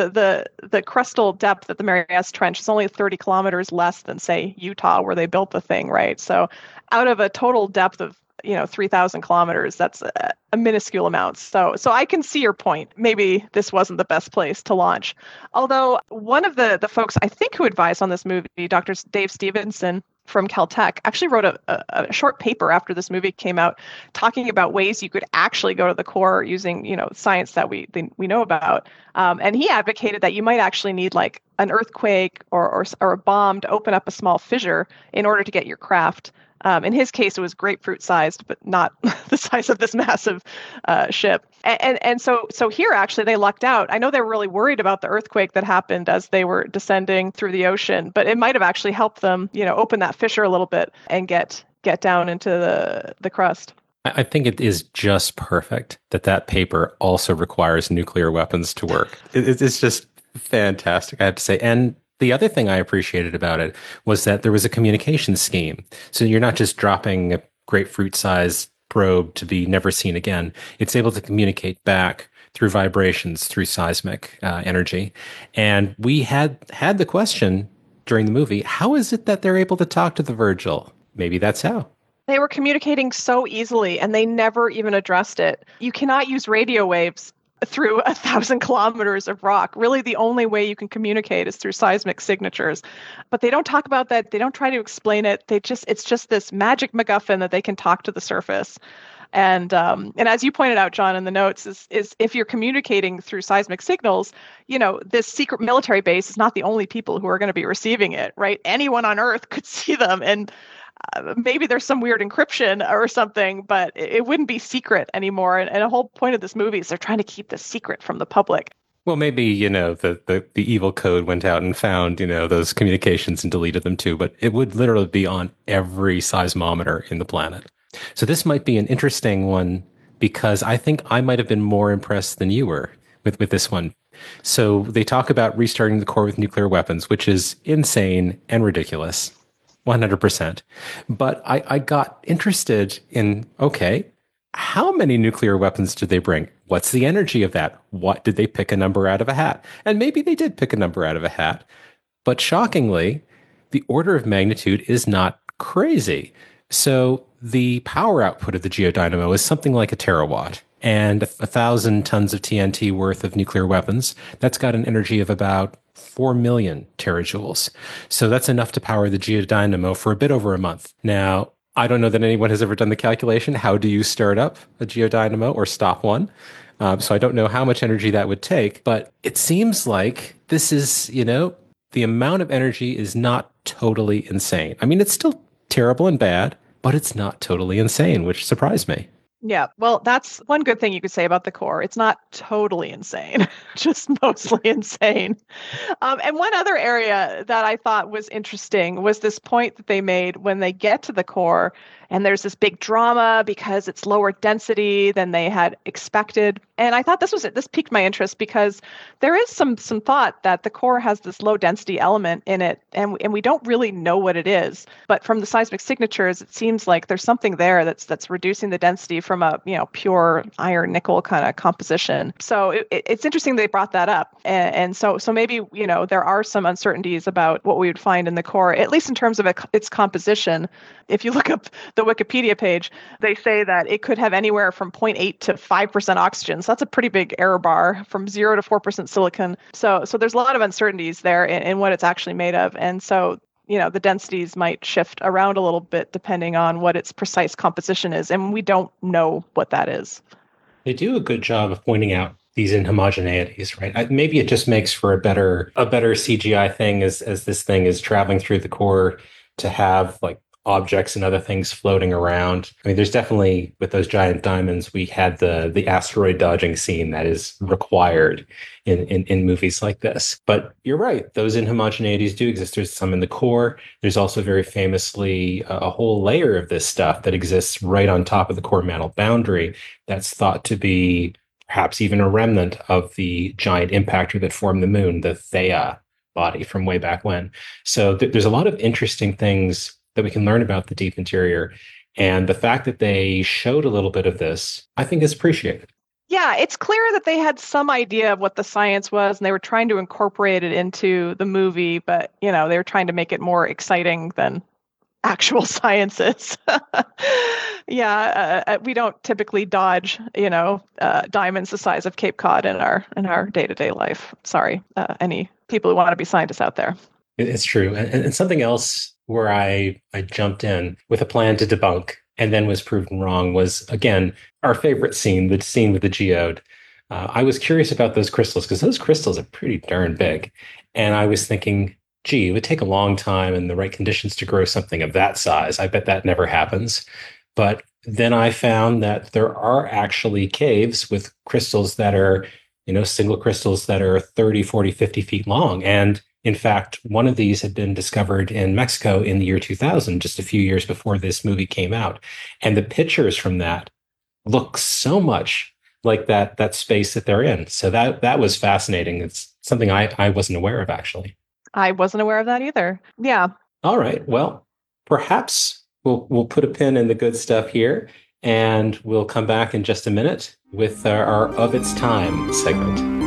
The crustal depth at the Marias Trench is only 30 kilometers less than, say, Utah, where they built the thing, right? So out of a total depth of 3,000 kilometers, that's a minuscule amount. So I can see your point. Maybe this wasn't the best place to launch. Although one of the folks I think who advised on this movie, Dr. Dave Stevenson from Caltech, actually wrote a short paper after this movie came out talking about ways you could actually go to the core using, science that we know about. And he advocated that you might actually need like an earthquake or a bomb to open up a small fissure in order to get your craft. In his case, it was grapefruit sized, but not the size of this massive ship. And so here, actually, they lucked out. I know they were really worried about the earthquake that happened as they were descending through the ocean, but it might have actually helped them, open that fissure a little bit and get down into the crust. I think it is just perfect that paper also requires nuclear weapons to work. It's just fantastic, I have to say. And the other thing I appreciated about it was that there was a communication scheme. So you're not just dropping a grapefruit-sized probe to be never seen again. It's able to communicate back through vibrations, through seismic energy. And we had the question during the movie, how is it that they're able to talk to the Virgil? Maybe that's how. They were communicating so easily and they never even addressed it. You cannot use radio waves through 1,000 kilometers of rock. Really, the only way you can communicate is through seismic signatures. But they don't talk about that. They don't try to explain it. It's just this magic MacGuffin that they can talk to the surface. And as you pointed out, John, in the notes, is if you're communicating through seismic signals, this secret military base is not the only people who are going to be receiving it, right? Anyone on Earth could see them, and maybe there's some weird encryption or something, but it wouldn't be secret anymore. And the whole point of this movie is they're trying to keep this secret from the public. Well, maybe, the evil code went out and found, those communications and deleted them too, but it would literally be on every seismometer in the planet. So this might be an interesting one because I think I might have been more impressed than you were with this one. So they talk about restarting the core with nuclear weapons, which is insane and ridiculous. 100%. But I got interested in, okay, how many nuclear weapons did they bring? What's the energy of that? What did they pick a number out of a hat? And maybe they did pick a number out of a hat. But shockingly, the order of magnitude is not crazy. So the power output of the geodynamo is something like a terawatt. And 1,000 tons of TNT worth of nuclear weapons, that's got an energy of about 4 million terajoules. So that's enough to power the geodynamo for a bit over a month. Now, I don't know that anyone has ever done the calculation. How do you start up a geodynamo or stop one? So I don't know how much energy that would take, but it seems like this is, the amount of energy is not totally insane. I mean, it's still terrible and bad, but it's not totally insane, which surprised me. Yeah, well, that's one good thing you could say about the core. It's not totally insane, just mostly insane. And one other area that I thought was interesting was this point that they made when they get to the core, and there's this big drama because it's lower density than they had expected. And I thought this piqued my interest because there is some thought that the core has this low density element in it, and we don't really know what it is. But from the seismic signatures, it seems like there's something there that's reducing the density from a pure iron nickel kind of composition. So it's interesting they brought that up, and so maybe there are some uncertainties about what we would find in the core, at least in terms of its composition. If you look up the Wikipedia page, they say that it could have anywhere from 0.8 to 5% oxygen. So that's a pretty big error bar, from 0 to 4% silicon. So there's a lot of uncertainties there in what it's actually made of. And so the densities might shift around a little bit depending on what its precise composition is. And we don't know what that is. They do a good job of pointing out these inhomogeneities, right? Maybe it just makes for a better CGI thing as this thing is traveling through the core to have like objects and other things floating around. I mean, there's definitely with those giant diamonds, we had the asteroid dodging scene that is required in movies like this. But you're right, those inhomogeneities do exist. There's some in the core. There's also very famously a whole layer of this stuff that exists right on top of the core mantle boundary that's thought to be perhaps even a remnant of the giant impactor that formed the moon, the Theia body from way back when. So there's a lot of interesting things that we can learn about the deep interior. And the fact that they showed a little bit of this, I think is appreciated. Yeah, it's clear that they had some idea of what the science was and they were trying to incorporate it into the movie, but, they were trying to make it more exciting than actual sciences. Yeah, we don't typically dodge, diamonds the size of Cape Cod in our day-to-day life. Sorry, any people who want to be scientists out there. It's true. And something else where I jumped in with a plan to debunk and then was proven wrong was, again, our favorite scene, the scene with the geode. I was curious about those crystals because those crystals are pretty darn big. And I was thinking, gee, it would take a long time and the right conditions to grow something of that size. I bet that never happens. But then I found that there are actually caves with crystals that are, single crystals that are 30, 40, 50 feet long. And in fact, one of these had been discovered in Mexico in the year 2000, just a few years before this movie came out. And the pictures from that look so much like that space that they're in. So that was fascinating. It's something I wasn't aware of, actually. I wasn't aware of that either. Yeah. All right. Well, perhaps we'll put a pin in the good stuff here, and we'll come back in just a minute with our Of Its Time segment.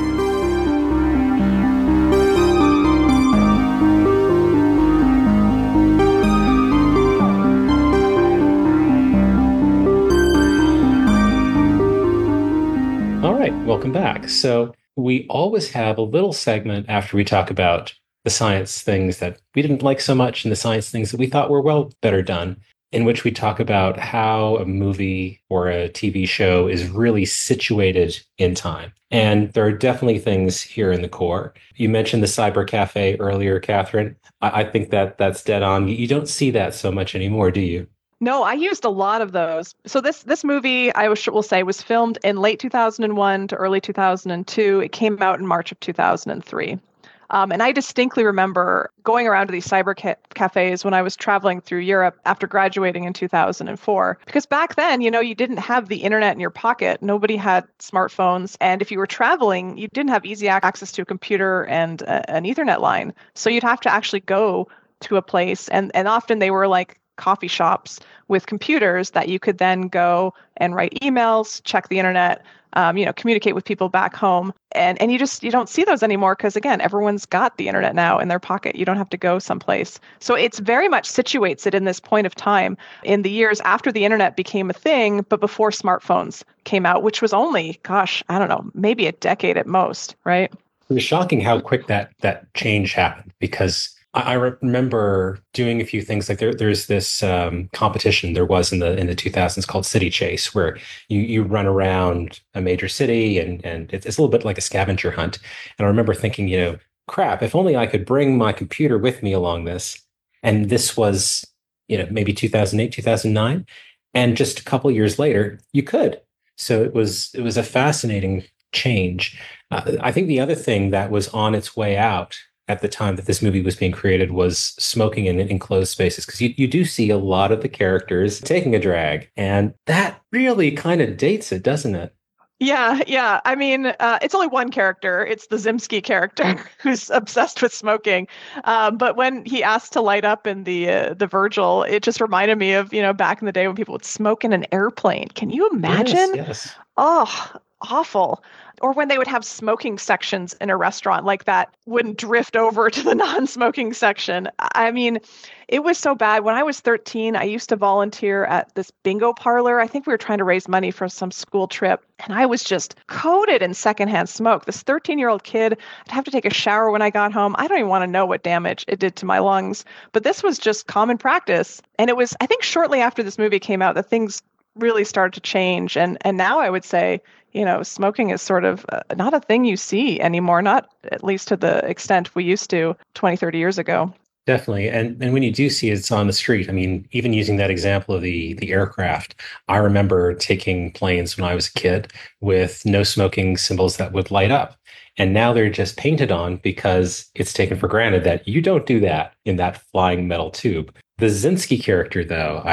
Welcome back. So we always have a little segment after we talk about the science things that we didn't like so much and the science things that we thought were better done, in which we talk about how a movie or a TV show is really situated in time. And there are definitely things here in the core. You mentioned the cyber cafe earlier, Catherine. I think that's dead on. You don't see that so much anymore, do you? No, I used a lot of those. So this movie, will say, was filmed in late 2001 to early 2002. It came out in March of 2003. And I distinctly remember going around to these cyber cafes when I was traveling through Europe after graduating in 2004. Because back then, you didn't have the internet in your pocket. Nobody had smartphones. And if you were traveling, you didn't have easy access to a computer and an Ethernet line. So you'd have to actually go to a place. And often they were like coffee shops with computers that you could then go and write emails, check the internet, communicate with people back home. And you don't see those anymore because, again, everyone's got the internet now in their pocket. You don't have to go someplace. So it's very much situates it in this point of time in the years after the internet became a thing, but before smartphones came out, which was only, I don't know, maybe a decade at most, right? It was shocking how quick that change happened because I remember doing a few things like there's this competition there was in the 2000s called City Chase, where you run around a major city and it's a little bit like a scavenger hunt. And I remember thinking, crap, if only I could bring my computer with me along this. And this was, maybe 2008, 2009. And just a couple of years later, you could. So it was a fascinating change. I think the other thing that was on its way out at the time that this movie was being created was smoking in enclosed spaces, because you do see a lot of the characters taking a drag, and that really kind of dates it, doesn't it? Yeah. I mean, it's only one character. It's the Zimsky character who's obsessed with smoking. But when he asked to light up in the Virgil, it just reminded me of, back in the day when people would smoke in an airplane. Can you imagine? Yes. Oh, awful. Or when they would have smoking sections in a restaurant, like that wouldn't drift over to the non-smoking section. I mean, it was so bad. When I was 13, I used to volunteer at this bingo parlor. I think we were trying to raise money for some school trip, and I was just coated in secondhand smoke. This 13-year-old kid, I'd have to take a shower when I got home. I don't even want to know what damage it did to my lungs, but this was just common practice. And it was, I think, shortly after this movie came out that things really started to change. And now I would say, smoking is sort of not a thing you see anymore, not at least to the extent we used to 20, 30 years ago. Definitely. And when you do see it, it's on the street. I mean, even using that example of the aircraft, I remember taking planes when I was a kid with no smoking symbols that would light up. And now they're just painted on because it's taken for granted that you don't do that in that flying metal tube. The Zinsky character, though,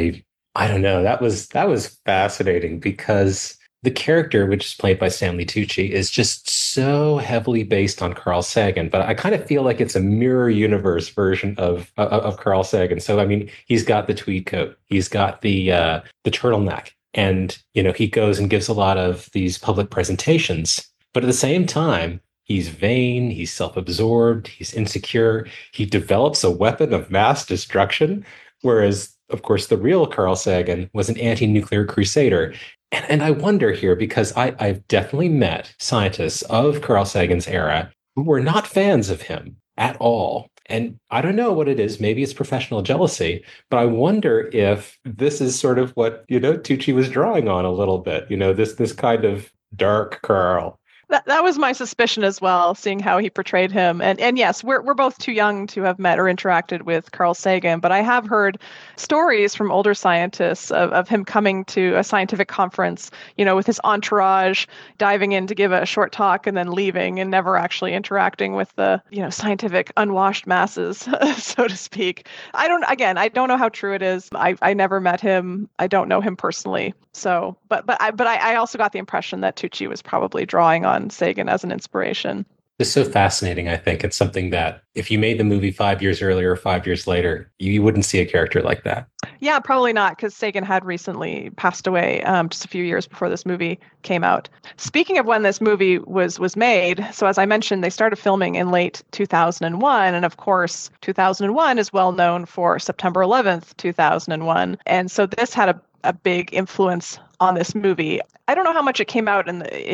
I don't know. That was fascinating because the character, which is played by Stanley Tucci, is just so heavily based on Carl Sagan. But I kind of feel like it's a mirror universe version of Carl Sagan. So I mean, he's got the tweed coat, he's got the turtleneck, and he goes and gives a lot of these public presentations. But at the same time, he's vain, he's self-absorbed, he's insecure. He develops a weapon of mass destruction, whereas, of course, the real Carl Sagan was an anti-nuclear crusader. And I wonder here, because I've definitely met scientists of Carl Sagan's era who were not fans of him at all. And I don't know what it is. Maybe it's professional jealousy, but I wonder if this is sort of what, Tucci was drawing on a little bit, this kind of dark Carl. That was my suspicion as well, seeing how he portrayed him. And yes, we're both too young to have met or interacted with Carl Sagan, but I have heard stories from older scientists of him coming to a scientific conference, with his entourage, diving in to give a short talk and then leaving and never actually interacting with the, scientific unwashed masses, so to speak. I don't know how true it is. I never met him. I don't know him personally. So, but I also got the impression that Tucci was probably drawing on Sagan as an inspiration. It's so fascinating. I think it's something that if you made the movie 5 years earlier or 5 years later, you wouldn't see a character like that. Yeah, probably not, because Sagan had recently passed away just a few years before this movie came out. Speaking of when this movie was made, so as I mentioned, they started filming in late 2001. And of course, 2001 is well known for September 11th, 2001. And so this had a big influence on this movie. I don't know how much it came out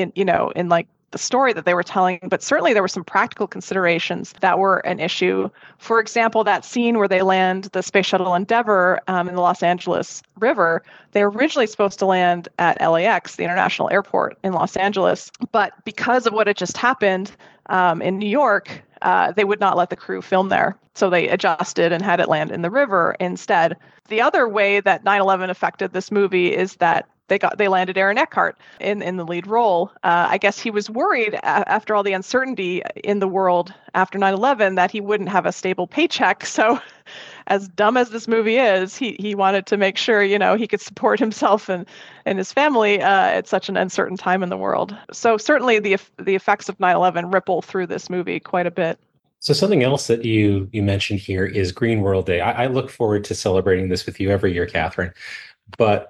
in like the story that they were telling, but certainly there were some practical considerations that were an issue. For example, that scene where they land the Space Shuttle Endeavour in the Los Angeles River, they were originally supposed to land at LAX, the International Airport in Los Angeles. But because of what had just happened in New York, they would not let the crew film there. So they adjusted and had it land in the river instead. The other way that 9/11 affected this movie is that they landed Aaron Eckhart in the lead role. I guess he was worried after all the uncertainty in the world after 9/11 that he wouldn't have a stable paycheck. So as dumb as this movie is, he wanted to make sure, he could support himself and his family at such an uncertain time in the world. So certainly the effects of 9/11 ripple through this movie quite a bit. So something else that you mentioned here is Green World Day. I look forward to celebrating this with you every year, Catherine. But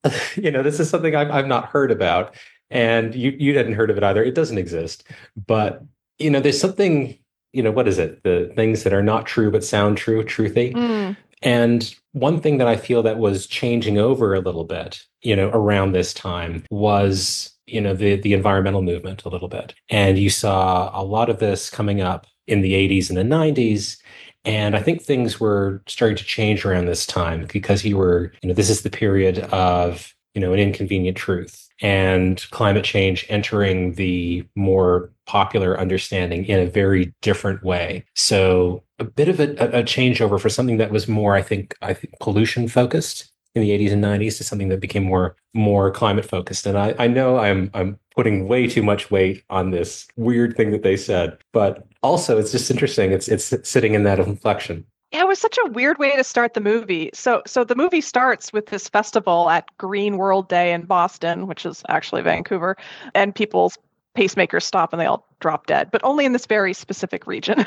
this is something I've not heard about, and you hadn't heard of it either. It doesn't exist. But there's something. What is it? The things that are not true but sound true, truthy. Mm. And one thing that I feel that was changing over a little bit, around this time was, the environmental movement a little bit. And you saw a lot of this coming up in the 80s and the 90s. And I think things were starting to change around this time because this is the period of, an inconvenient truth and climate change entering the more popular understanding in a very different way. So a bit of a changeover for something that was more, I think pollution focused in the 80s and 90s to something that became more climate focused. And I know I'm putting way too much weight on this weird thing that they said, but also it's just interesting. It's sitting in that inflection. Yeah, it was such a weird way to start the movie. So the movie starts with this festival at Green World Day in Boston, which is actually Vancouver, and people's pacemakers stop and they all drop dead, but only in this very specific region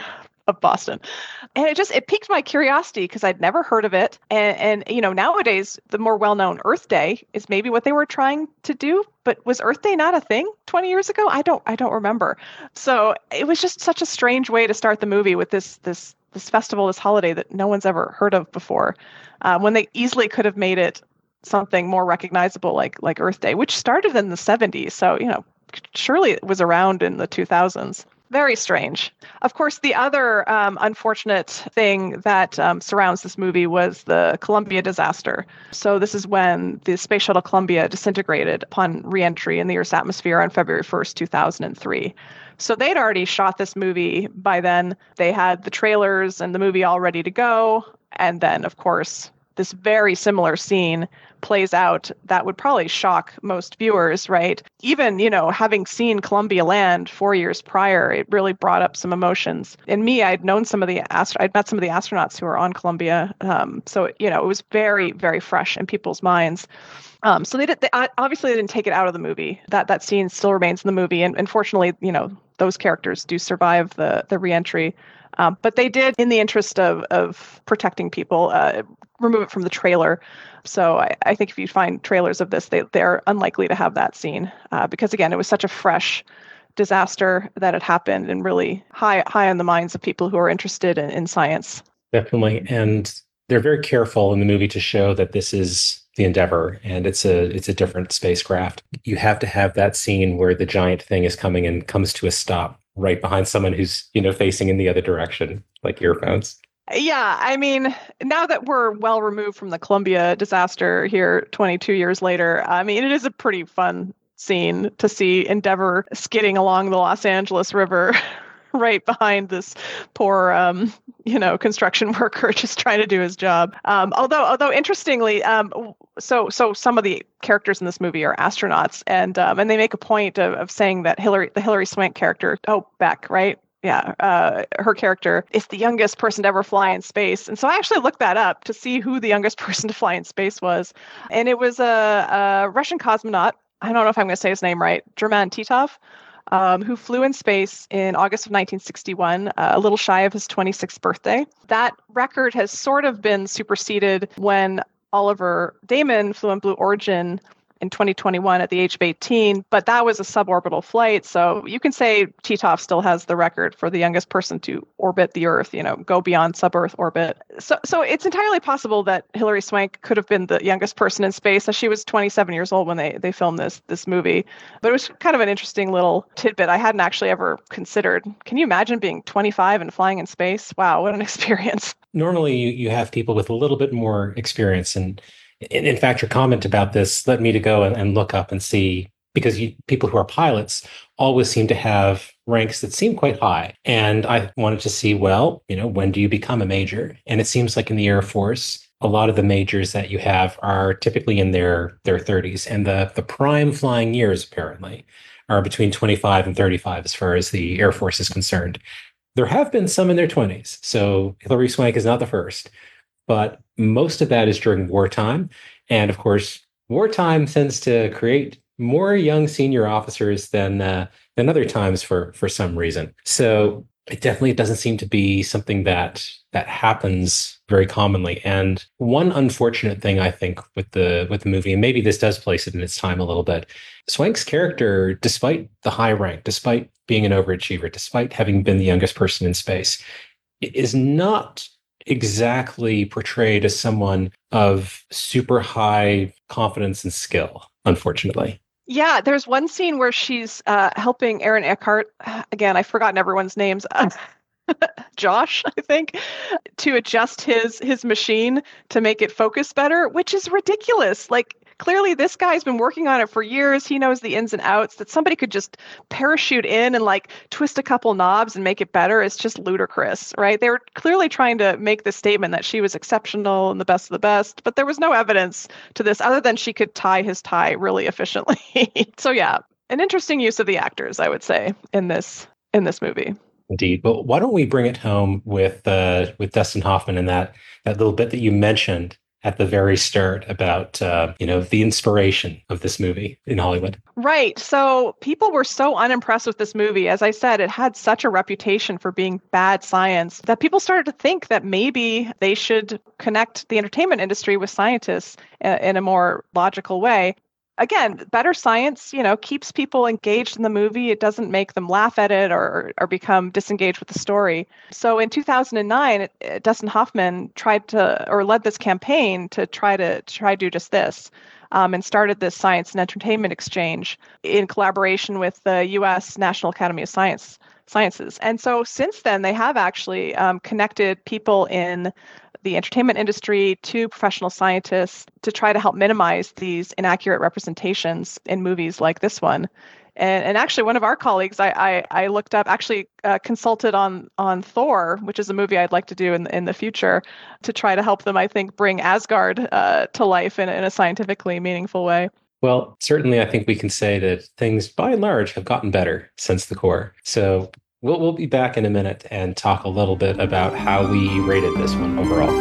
of Boston. And it piqued my curiosity because I'd never heard of it. And nowadays the more well-known Earth Day is maybe what they were trying to do. But was Earth Day not a thing 20 years ago? I don't remember. So it was just such a strange way to start the movie with this festival, this holiday that no one's ever heard of before, when they easily could have made it something more recognizable like Earth Day, which started in the 70s. So, surely it was around in the 2000s. Very strange. Of course, the other unfortunate thing that surrounds this movie was the Columbia disaster. So this is when the Space Shuttle Columbia disintegrated upon re-entry in the Earth's atmosphere on February 1st, 2003. So they'd already shot this movie by then. They had the trailers and the movie all ready to go. And then, of course, this very similar scene plays out that would probably shock most viewers, right? Even, having seen Columbia land 4 years prior, it really brought up some emotions. In me, I'd met some of the astronauts who were on Columbia. So, it was very, very fresh in people's minds. So they obviously didn't take it out of the movie. That scene still remains in the movie. And fortunately, those characters do survive the reentry. But they did, in the interest of protecting people, remove it from the trailer. So I think if you find trailers of this, they're unlikely to have that scene because, again, it was such a fresh disaster that had happened and really high on the minds of people who are interested in science. Definitely. And they're very careful in the movie to show that this is the Endeavour and it's a different spacecraft. You have to have that scene where the giant thing is coming and comes to a stop right behind someone who's, facing in the other direction, like earphones. Yeah, I mean, now that we're well removed from the Columbia disaster here 22 years later, I mean, it is a pretty fun scene to see Endeavour skidding along the Los Angeles River right behind this poor, construction worker just trying to do his job. Although interestingly, so some of the characters in this movie are astronauts, and they make a point of saying that the Hilary Swank character, Beck, right? Yeah, her character is the youngest person to ever fly in space. And so I actually looked that up to see who the youngest person to fly in space was. And it was a Russian cosmonaut. I don't know if I'm going to say his name right, German Titov, who flew in space in August of 1961, a little shy of his 26th birthday. That record has sort of been superseded when Oliver Damon flew in Blue Origin in 2021 at the age of 18, but that was a suborbital flight. So you can say Titov still has the record for the youngest person to orbit the Earth, go beyond sub-Earth orbit. So it's entirely possible that Hilary Swank could have been the youngest person in space. She was 27 years old when they filmed this movie. But it was kind of an interesting little tidbit I hadn't actually ever considered. Can you imagine being 25 and flying in space? Wow, what an experience. Normally you have people with a little bit more experience, and in fact, your comment about this led me to go and look up and see, because people who are pilots always seem to have ranks that seem quite high. And I wanted to see, when do you become a major? And it seems like in the Air Force, a lot of the majors that you have are typically in their 30s. And the prime flying years, apparently, are between 25 and 35 as far as the Air Force is concerned. There have been some in their 20s. So Hilary Swank is not the first. But most of that is during wartime. And of course, wartime tends to create more young senior officers than other times for some reason. So it definitely doesn't seem to be something that happens very commonly. And one unfortunate thing, I think, with the movie, and maybe this does place it in its time a little bit, Swank's character, despite the high rank, despite being an overachiever, despite having been the youngest person in space, is not exactly portrayed as someone of super high confidence and skill, unfortunately. Yeah, there's one scene where she's helping Aaron Eckhart. Again, I've forgotten everyone's names. Josh, I think, to adjust his machine to make it focus better, which is ridiculous. Like, clearly this guy's been working on it for years. He knows the ins and outs. That somebody could just parachute in and twist a couple knobs and make it better. It's just ludicrous, right? They were clearly trying to make the statement that she was exceptional and the best of the best, but there was no evidence to this other than she could tie his tie really efficiently. So yeah, an interesting use of the actors, I would say, in this movie. Indeed. But why don't we bring it home with Dustin Hoffman and that little bit that you mentioned at the very start about, the inspiration of this movie in Hollywood. Right. So people were so unimpressed with this movie. As I said, it had such a reputation for being bad science that people started to think that maybe they should connect the entertainment industry with scientists in a more logical way. Again, better science, keeps people engaged in the movie. It doesn't make them laugh at it or become disengaged with the story. So in 2009, Dustin Hoffman led this campaign to try to do just this, and started this science and entertainment exchange in collaboration with the U.S. National Academy of Sciences. And so since then, they have actually connected people in the entertainment industry to professional scientists to try to help minimize these inaccurate representations in movies like this one. And actually, one of our colleagues, I looked up, actually consulted on Thor, which is a movie I'd like to do in the future, to try to help them, I think, bring Asgard to life in a scientifically meaningful way. Well, certainly I think we can say that things by and large have gotten better since the core. So we'll be back in a minute and talk a little bit about how we rated this one overall.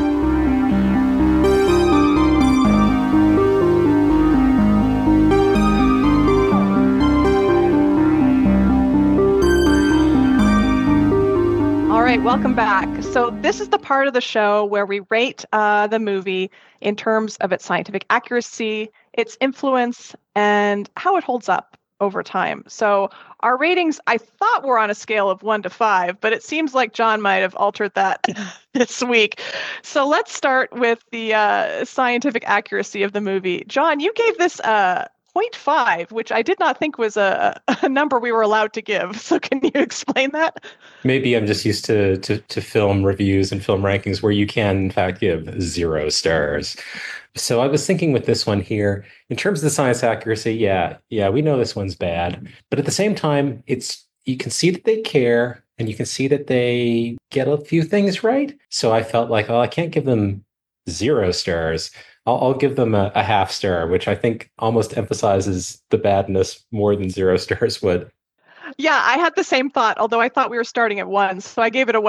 All right, welcome back. So this is the part of the show where we rate the movie in terms of its scientific accuracy, its influence, and how it holds up over time. So our ratings, I thought, were on a scale of 1 to 5, but it seems like John might have altered that this week. So let's start with the scientific accuracy of the movie. John, you gave this 0.5, which I did not think was a number we were allowed to give. So can you explain that? Maybe I'm just used to film reviews and film rankings where you can, in fact, give 0 stars. So I was thinking with this one here, in terms of the science accuracy, yeah, we know this one's bad. But at the same time, you can see that they care and you can see that they get a few things right. So I felt like, I can't give them 0 stars. I'll give them a half star, which I think almost emphasizes the badness more than 0 stars would. Yeah, I had the same thought, although I thought we were starting at 1, so I gave it a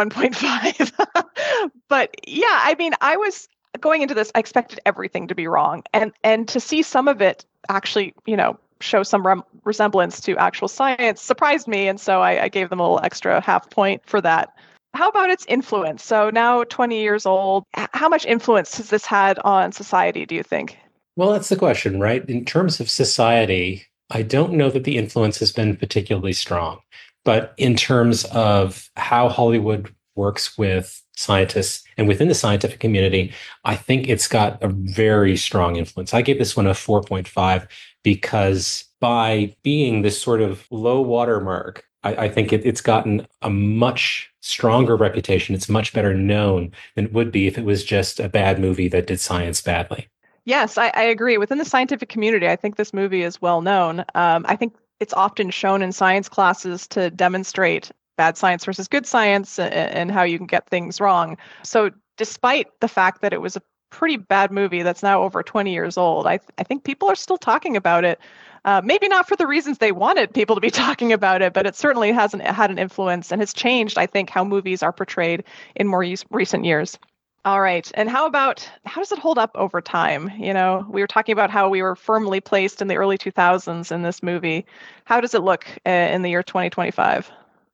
1.5. But yeah, I mean, I was going into this, I expected everything to be wrong. And to see some of it actually, show some resemblance to actual science surprised me. And so I gave them a little extra half point for that. How about its influence? So now 20 years old, how much influence has this had on society, do you think? Well, that's the question, right? In terms of society, I don't know that the influence has been particularly strong. But in terms of how Hollywood works with scientists and within the scientific community, I think it's got a very strong influence. I gave this one a 4.5 because by being this sort of low watermark, I think it's gotten a much stronger reputation. It's much better known than it would be if it was just a bad movie that did science badly. Yes, I agree. Within the scientific community, I think this movie is well known. I think it's often shown in science classes to demonstrate bad science versus good science and how you can get things wrong. So despite the fact that it was a pretty bad movie that's now over 20 years old, I think people are still talking about it. Maybe not for the reasons they wanted people to be talking about it, but it certainly hasn't had an influence and has changed, I think, how movies are portrayed in more recent years. All right. And how does it hold up over time? We were talking about how we were firmly placed in the early 2000s in this movie. How does it look in the year 2025?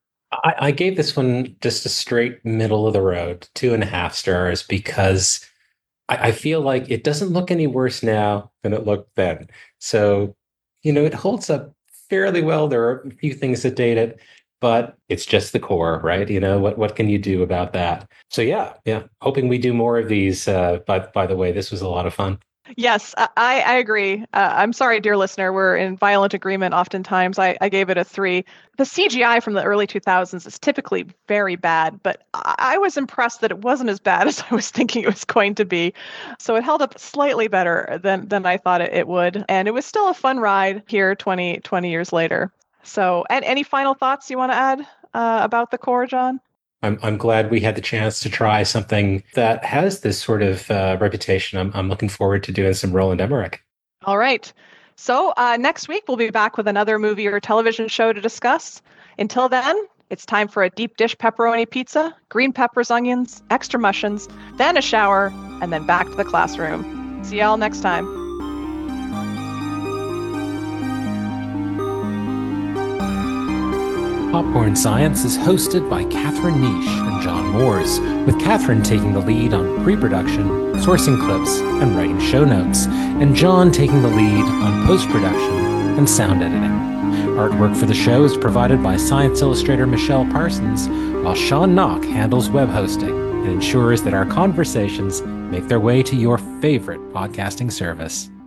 I gave this one just a straight middle of the road, 2.5 stars, because I feel like it doesn't look any worse now than it looked then. So, it holds up fairly well. There are a few things that date it, but it's just the core, right? What can you do about that? So yeah. Hoping we do more of these. By the way, this was a lot of fun. Yes, I agree. I'm sorry, dear listener, we're in violent agreement oftentimes. I gave it a 3. The CGI from the early 2000s is typically very bad, but I was impressed that it wasn't as bad as I was thinking it was going to be. So it held up slightly better than I thought it would. And it was still a fun ride here 20 years later. So, and any final thoughts you want to add about the core, John? I'm glad we had the chance to try something that has this sort of reputation. I'm looking forward to doing some Roland Emmerich. All right. So next week, we'll be back with another movie or television show to discuss. Until then, it's time for a deep dish pepperoni pizza, green peppers, onions, extra mushrooms, then a shower, and then back to the classroom. See y'all next time. Popcorn Science is hosted by Catherine Niche and John Moores, with Catherine taking the lead on pre-production, sourcing clips, and writing show notes, and John taking the lead on post-production and sound editing. Artwork for the show is provided by science illustrator Michelle Parsons, while Sean Knock handles web hosting and ensures that our conversations make their way to your favorite podcasting service.